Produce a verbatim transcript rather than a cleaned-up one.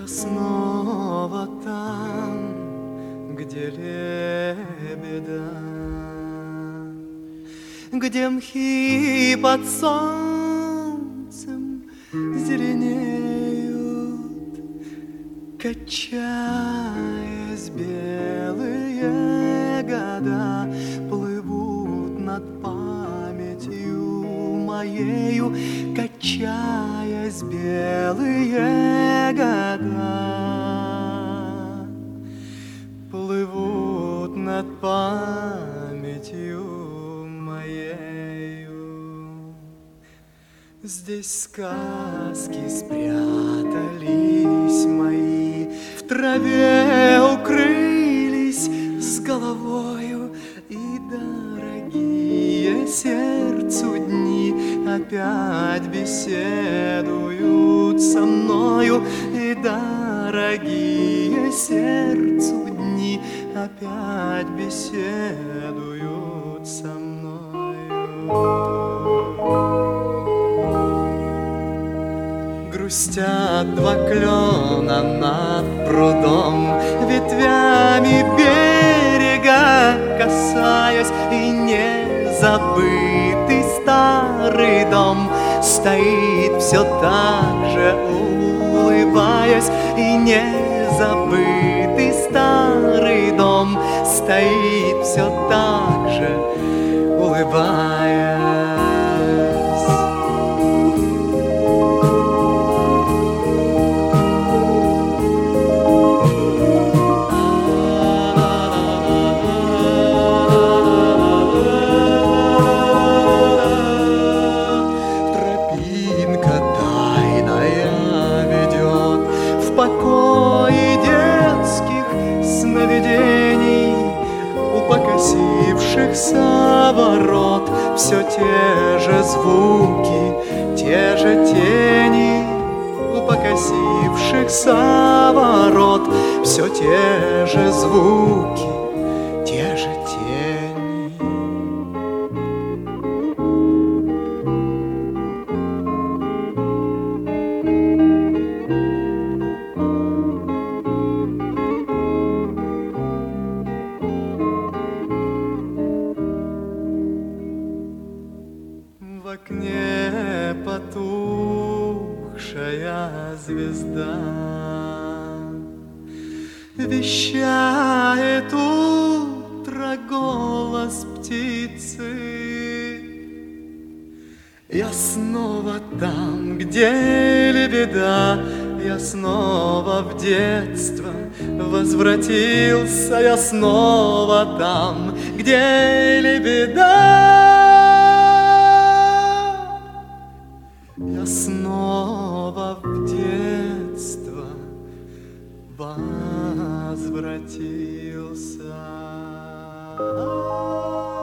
Я снова там, где лебеда, где мхи под солнцем зеленеют, качаясь, белые года плывут над памятью моею, качаясь, белые года плывут над памятью моею. Здесь сказки спрятались мои, в траве укрылись с головою, и дорогие сердцу дни опять беседуют со мною, и дорогие сердцу дни опять беседуют со мною. Грустят два клена над прудом, ветвями берега касаясь, и незабытый старый дом стоит все так же, улыбаясь, и незабытый старый дом стоит все так же, улыбаясь. Ворот все те же звуки, те же тени, у покосившихся ворот все те же звуки, те же тени. В окне потухшая звезда вещает утро голос птицы. Я снова там, где лебеда, я снова в детство возвратился, я снова там, где лебеда. Я снова в детство возвратился.